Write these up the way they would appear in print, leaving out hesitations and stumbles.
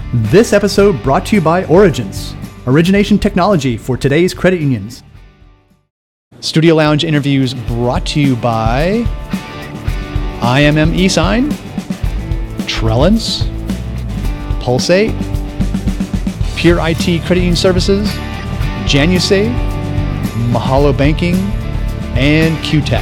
This episode brought to you by Origins, origination technology for today's credit unions. Studio Lounge interviews brought to you by IMM eSign, Trellens, Pulsate, Pure IT Credit Union Services, JanuSave, Mahalo Banking, and QTech.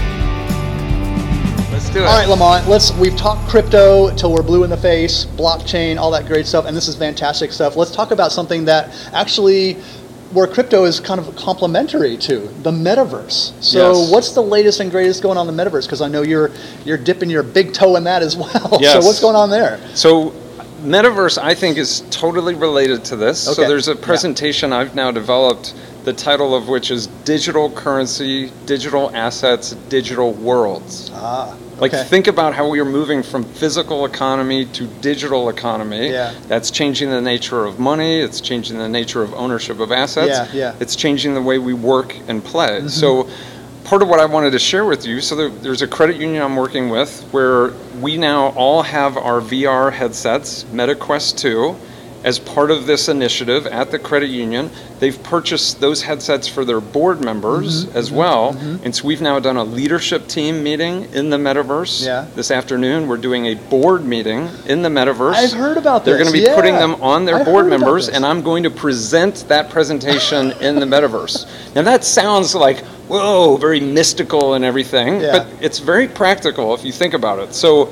Let's do it. All right, Lamont, we've talked crypto till we're blue in the face, blockchain, all that great stuff, and this is fantastic stuff. Let's talk about something that actually, where crypto is kind of complementary to, the metaverse. So Yes. What's the latest and greatest going on in the metaverse? Because I know you're dipping your big toe in that as well. Yes. So what's going on there? So metaverse, I think, is totally related to this. Okay. So there's a presentation I've now developed, the title of which is Digital Currency, Digital Assets, Digital Worlds. Like, Okay. think about how we are moving from physical economy to digital economy. Yeah. That's changing the nature of money. It's changing the nature of ownership of assets. Yeah. It's changing the way we work and play. So part of what I wanted to share with you, so there's a credit union I'm working with where we now all have our VR headsets, MetaQuest 2, as part of this initiative at the credit union. They've purchased those headsets for their board members as well. And so we've now done a leadership team meeting in the metaverse. Yeah. This afternoon, we're doing a board meeting in the metaverse. I've heard about They're this. going to be putting them on their I've board heard about members, this. and I'm going to present that presentation in the metaverse. Now that sounds like, whoa, very mystical and everything, Yeah. but it's very practical if you think about it. So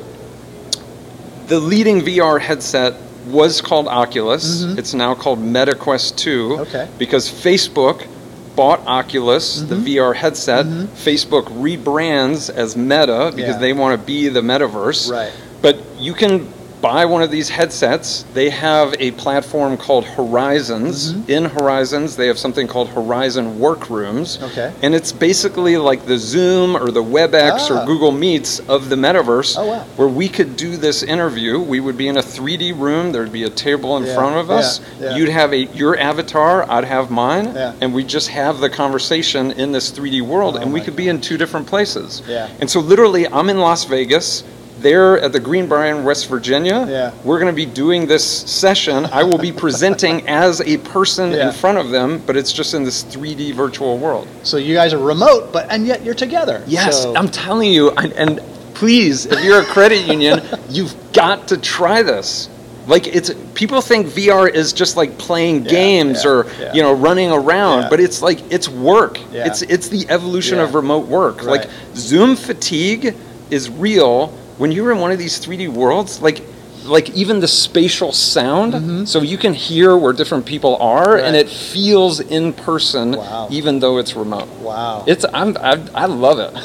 the leading VR headset was called Oculus. It's now called MetaQuest 2 Okay. because Facebook bought Oculus, the VR headset. Facebook rebrands as Meta because Yeah. they want to be the metaverse. Right. But you can buy one of these headsets. They have a platform called Horizons. In Horizons, they have something called Horizon Workrooms. Okay. And it's basically like the Zoom or the WebEx Ah. or Google Meets of the metaverse, Oh, wow. where we could do this interview. We would be in a 3D room. There'd be a table in Yeah, front of us. yeah. You'd have your avatar, I'd have mine, Yeah. and we just have the conversation in this 3D world, Oh and we my could be in two different places. Yeah. And so literally, I'm in Las Vegas. They're at the Greenbrier in West Virginia. Yeah. We're going to be doing this session. I will be presenting as a person Yeah. in front of them, but it's just in this 3D virtual world. So you guys are remote, and yet you're together. Yes, So, I'm telling you, and please, if you're a credit union, you've got to try this. Like, people think VR is just like playing games or running around, Yeah. but it's like it's work. Yeah. It's the evolution Yeah. of remote work. Right. Like, Zoom fatigue is real when you're in one of these 3D worlds. Like even the spatial sound, so you can hear where different people are, and Right. it feels in person, Wow. even though it's remote. Wow. I love it.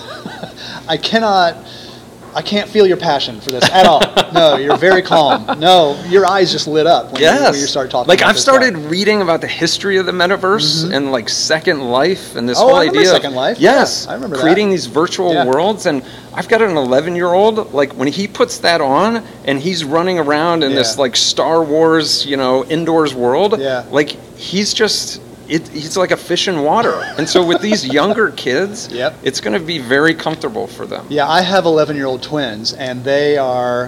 I can't feel your passion for this at all. No, you're very calm. No, your eyes just lit up when you start talking Like, about I've this started stuff. reading about the history of the metaverse and like Second Life and this Oh, whole I remember idea Second Life. Yes, Yeah, I remember that. creating these virtual Yeah. worlds. And I've got an 11-year-old, like when he puts that on and he's running around in this Yeah. like Star Wars, indoors world, Yeah. like he's just he's like a fish in water. And so with these younger kids, Yep. it's going to be very comfortable for them. Yeah, I have 11-year-old twins, and they're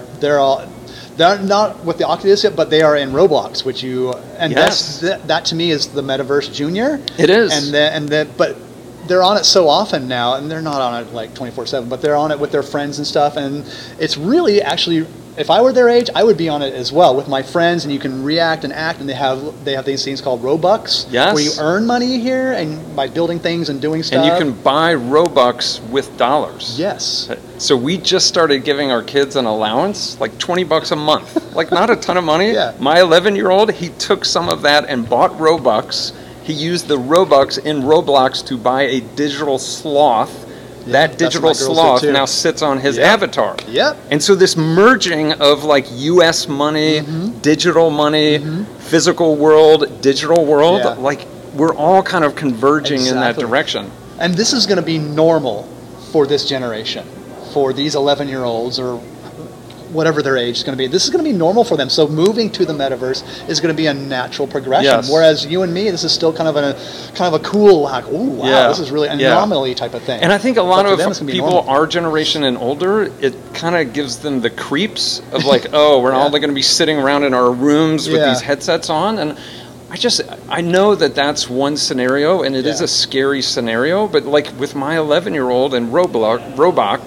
not with the Oculus yet, but they are in Roblox, Yes. that to me is the Metaverse Junior. It is. But they're on it so often now, and they're not on it like 24/7, but they're on it with their friends and stuff, and it's really actually. If I were their age, I would be on it as well with my friends, and you can react and act, and they have these things called Robux, Yes. where you earn money here and by building things and doing stuff. And you can buy Robux with dollars. Yes. So we just started giving our kids an allowance, like $20 a month, like not a ton of money. Yeah. My 11-year-old, he took some of that and bought Robux. He used the Robux in Roblox to buy a digital sloth. Yeah, That that's digital what my girls sloth do too. now sits on his Yep. avatar. Yep. And so this merging of like US money, digital money, physical world, digital world, Yeah. like we're all kind of converging in that Exactly. direction. And this is going to be normal for this generation, for these 11-year-olds or whatever their age is going to be. This is going to be normal for them. So moving to the metaverse is going to be a natural progression. Yes. Whereas you and me, this is still kind of a cool, like, ooh, wow, this is really an anomaly type of thing. And I think a lot of people, normal. our generation and older, it kind of gives them the creeps of like, oh, we're all going to be sitting around in our rooms with these headsets on. And I know that that's one scenario, and it is a scary scenario, but like with my 11-year-old and Roblox,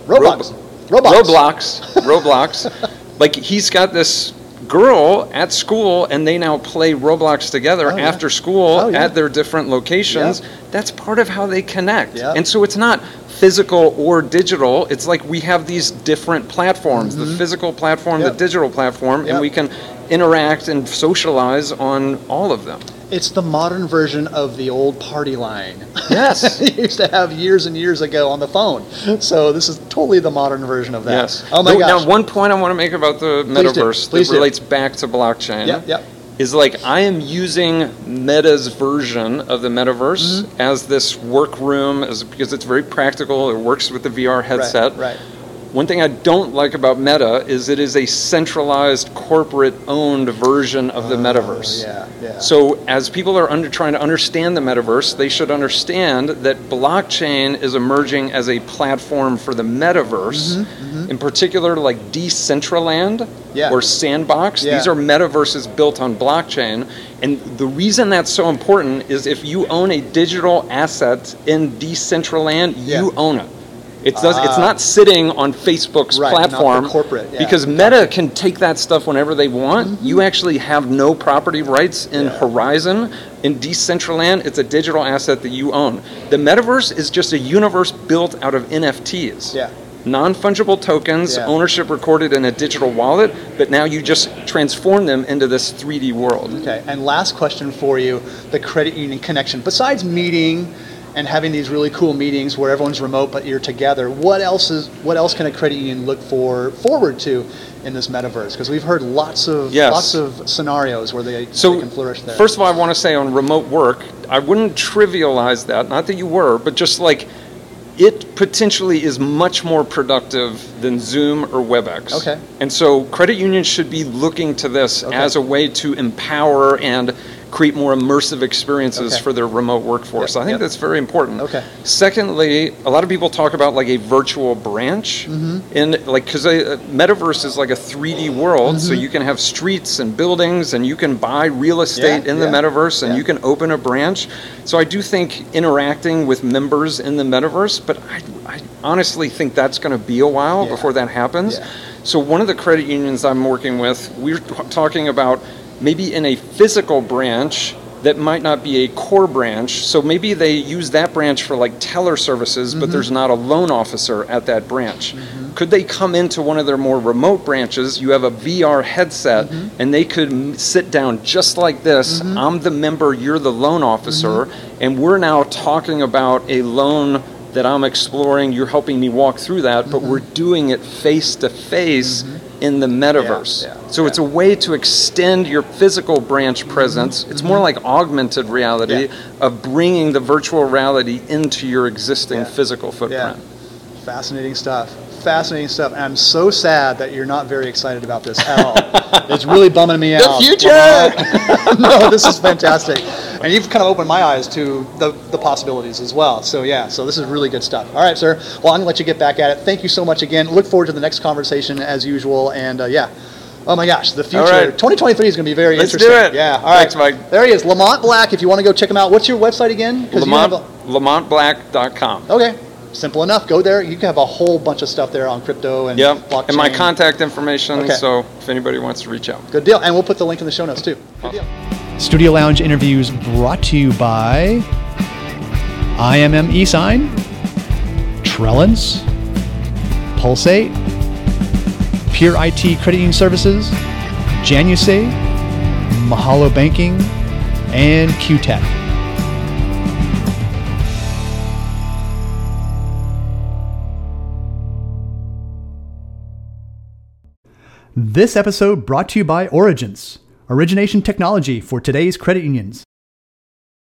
like he's got this girl at school, and they now play Roblox together after school at their different locations. That's part of how they connect. And so it's not physical or digital. It's like we have these different platforms, the physical platform, the digital platform, and we can interact and socialize on all of them. It's the modern version of the old party line. Yes. You used to have years and years ago on the phone. So this is totally the modern version of that. Yes. Oh my gosh. Now, one point I want to make about the metaverse that relates back to blockchain is like I am using Meta's version of the metaverse as this workroom because it's very practical. It works with the VR headset. Right. One thing I don't like about Meta is it is a centralized, corporate-owned version of the metaverse. So as people are trying to understand the metaverse, they should understand that blockchain is emerging as a platform for the metaverse. In particular, like Decentraland or Sandbox. These are metaverses built on blockchain. And the reason that's so important is if you own a digital asset in Decentraland, you own it. It's not sitting on Facebook's platform, not the corporate, because Meta can take that stuff whenever they want. You actually have no property rights in Horizon. In Decentraland, it's a digital asset that you own. The metaverse is just a universe built out of NFTs. Non-fungible tokens, ownership recorded in a digital wallet, but now you just transform them into this 3D world. Okay, and last question for you, the credit union connection. Besides meeting and having these really cool meetings where everyone's remote but you're together, what else can a credit union look forward to in this metaverse? Because we've heard lots of scenarios where they can flourish there. First of all, I want to say on remote work, I wouldn't trivialize that, not that you were, but just like it potentially is much more productive than Zoom or WebEx. Okay. And so credit unions should be looking to this as a way to empower and create more immersive experiences for their remote workforce. I think that's very important. Secondly, a lot of people talk about like a virtual branch, and like because a metaverse is like a 3D world, so you can have streets and buildings, and you can buy real estate in the metaverse, and you can open a branch. So I do think interacting with members in the metaverse, but I honestly think that's going to be a while before that happens. So one of the credit unions I'm working with, we're talking about maybe in a physical branch that might not be a core branch. So maybe they use that branch for like teller services, but there's not a loan officer at that branch. Could they come into one of their more remote branches? You have a VR headset, and they could sit down just like this. I'm the member, you're the loan officer, and we're now talking about a loan that I'm exploring. You're helping me walk through that, but we're doing it face to face in the metaverse. So it's a way to extend your physical branch presence. It's more like augmented reality of bringing the virtual reality into your existing physical footprint. Fascinating stuff. Fascinating stuff. And I'm so sad that you're not very excited about this at all. It's really bumming me out. The future! No, this is fantastic. And you've kind of opened my eyes to the possibilities as well. So so this is really good stuff. All right, sir. Well, I'm going to let you get back at it. Thank you so much again. Look forward to the next conversation as usual. And oh my gosh, the future. 2023 is going to be very interesting. Let's do it. Yeah, all right. Thanks, Mike. There he is, Lamont Black. If you want to go check him out, what's your website again? LamontBlack.com. Okay. Simple enough. Go there. You can have a whole bunch of stuff there on crypto and blockchain. And my contact information, so if anybody wants to reach out. Good deal. And we'll put the link in the show notes too. Good deal. Studio Lounge interviews brought to you by IMM eSign, Trellance, Pulsate, Pure IT Credit Union Services, JanuSave, Mahalo Banking, and QTech. This episode brought to you by Origence, origination technology for today's credit unions.